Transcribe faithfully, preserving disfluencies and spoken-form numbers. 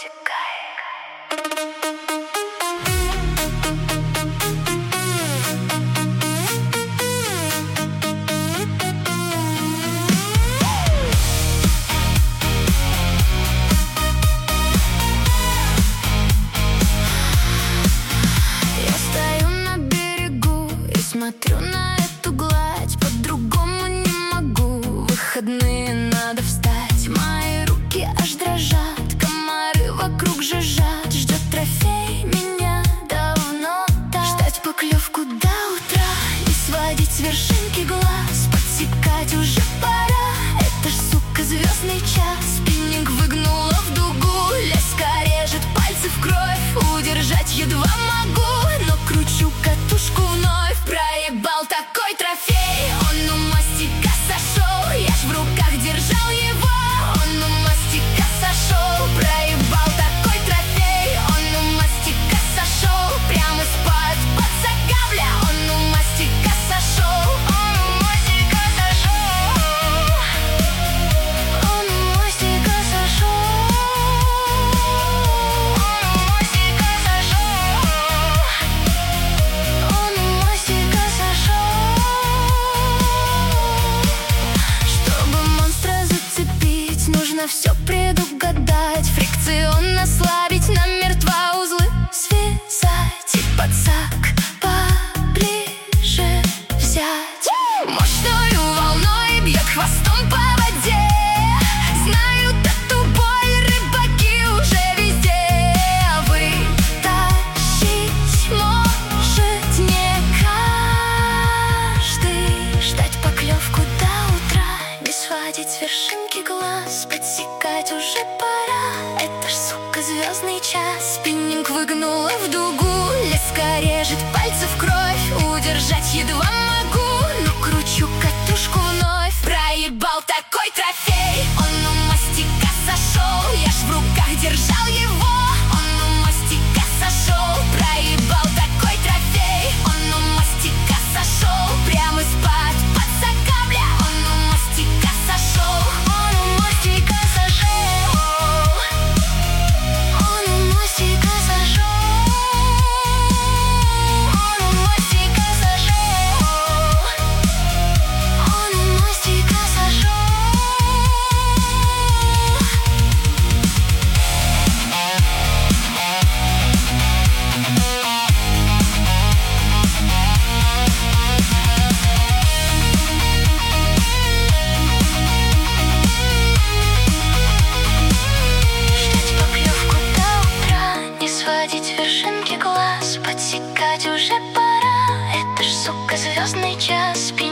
Смотрю на эту гладь, по-другому не могу. Выходные надо встать, мои руки аж дрожат, комары вокруг жужжат. Ждет трофей меня давно так. Ждать поклевку до утра, не сводить с вершинки глаз, подсекать уже пора. Это ж, сука, звездный час. Спиннинг выгнула в дугу, леска режет пальцы в кровь. Удержать едва могу, но кручу катушку вновь. Проебал такой трофей, он у мастика сошел. Я ж в руках держал его, он у мастика сошел. Проебал такой трофей, он у мастика сошел. Прямо из-под пацака, бля, он у мастика сошел. Он у мастика сошел. Он у мастика сошел. Он у мастика сошел. Он у мастика сошел. Чтобы монстра зацепить, нужно все предугадать, фрикционно слабить, намертво узлы связать и подсак поближе взять. Мощною волной бьет хвостом по воде. Знают эту боль рыбаки уже везде. А вытащить может не каждый. Ждать поклевку до утра, не сводить с вершинки глаз, подсекать уже пора. Это ж, сука, звездный час. Спиннинг выгнула в дугу, леска режет пальцы в кровь. Удержать едва могу, но кручу катушку вновь. Проебал такой трофей, он у мастика сошел. Я ж в руках держал его, он у мастика сошел. Проебал такой трофей, он у мастика сошел. Прямо из-под пацака, бля, он у мастика сошел. Он у мастика сошел. Он у мастика сошел. Он у мастика сошел. Он у мастика сошел. Ждать поклевку до утра, не сводить вершинки глаз, подсекать уже пора. Это ж, сука, звездный час.